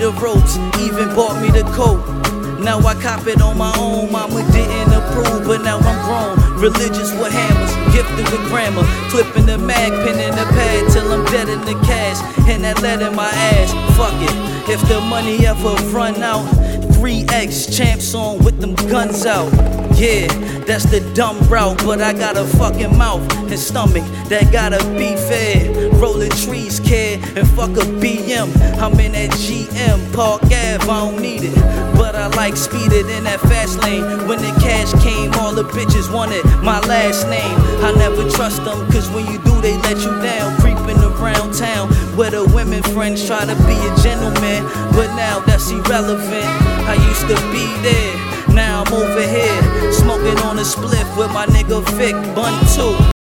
the ropes, even bought me the coat. Now I cop it on my own, mama didn't approve, but now I'm grown. Religious with hammers, gifted with grammar, flipping the mag, pinning the pad till I'm dead in the cash, and that lead in my ass. Fuck it, if the money ever run out, 3X champs on with them guns out. Yeah, that's the dumb route, but I got a fucking mouth and stomach that gotta be fed. Rolling trees, kid, and fuck a BM. I'm in that GM, Park Ave, I don't need it, but I like speeded in that fast lane. When the cash came, all the bitches wanted my last name. I never trust them, cause when you do, they let you down. Creeping around town, where the women friends try to be a gentleman, but now that's irrelevant. I used to be there, now I'm over here, smoking on a spliff with my nigga Vic, Bun 2.